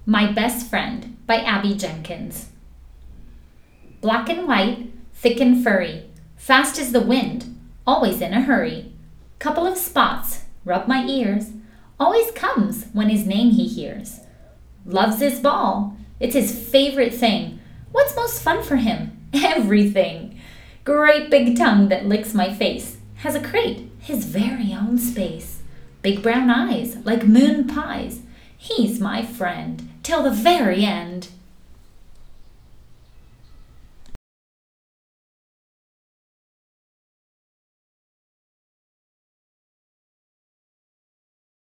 My Best Friend by Abby Jenkins. Black and white, thick and furry, fast as the wind, always in a hurry. Couple of spots, rub my ears, always comes when his name he hears. Loves his ball, it's his favorite thing. What's most fun for him? Everything. Great big tongue that licks my face, has a crate, his very own space. Big brown eyes, like moon pies. He's my friend, till the very end.